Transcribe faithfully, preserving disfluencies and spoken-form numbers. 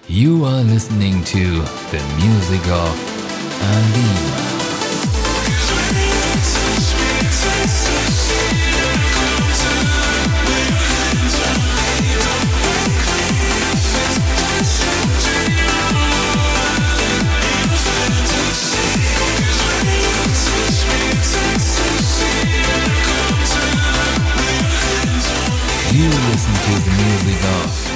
You are listening to the music of Alima. You listen to the music of